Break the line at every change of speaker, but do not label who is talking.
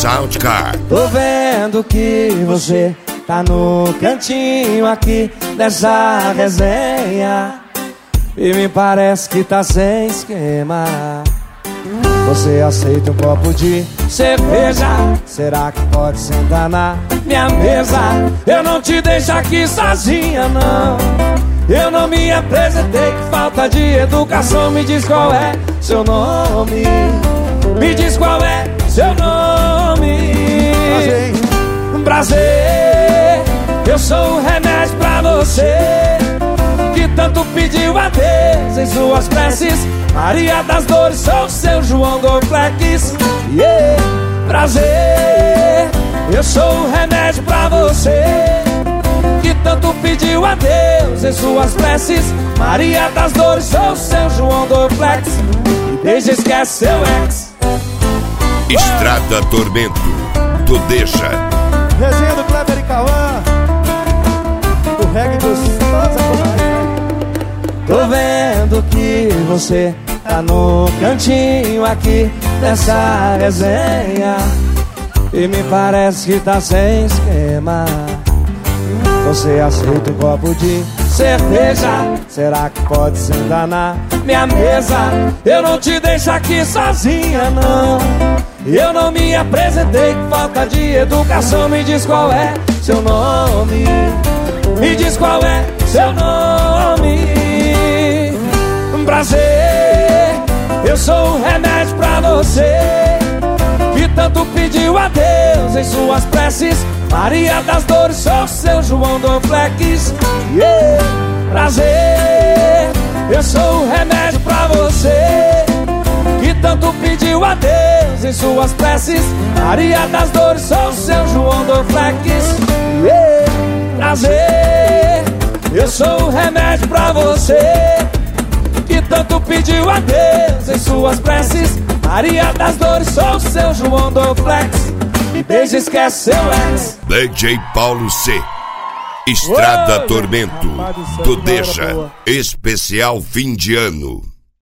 Soundcar.
Tô vendo que você tá no cantinho aqui dessa resenha e me parece que tá sem esquema. Você aceita um copo de cerveja? Será que pode sentar na minha mesa? Eu não te deixo aqui sozinha, não. Eu não me apresentei, que falta de educação. Me diz qual é seu nome. Me diz qual é seu nome. Prazer, eu sou o remédio pra você, que tanto pediu a Deus em suas preces. Maria das Dores, sou seu João Dorflex. Yeah. Prazer, eu sou o remédio pra você, que tanto pediu a Deus em suas preces. Maria das Dores, sou seu João Dorflex. E deixa, esquece seu ex.
Estrada Tormento, tu deixa.
Resenha do Kleber e Cauã, o reggae dos
Tô vendo que você tá no cantinho aqui dessa resenha e me parece que tá sem esquema. Você aceita um copo de cerveja? Será que pode sentar na minha mesa? Eu não te deixo aqui sozinha, não. Eu não me apresentei, que falta de educação. Me diz qual é seu nome. Me diz qual é seu nome. Prazer, eu sou o remédio pra você, que tanto pediu a Deus em suas preces. Maria das Dores, sou seu João Dorflex. Yeah. Prazer, eu sou o remédio pra você, que tanto pediu a Deus em suas preces. Maria das Dores, sou seu João Dorflex. Yeah. Prazer, eu sou o remédio pra você, que tanto pediu a Deus em suas preces. Maria das Dores, sou seu João Dorflex. E beija, esquece seu ex.
DJ Paulo C. Estrada Tormento, tu deixa. Especial fim de ano.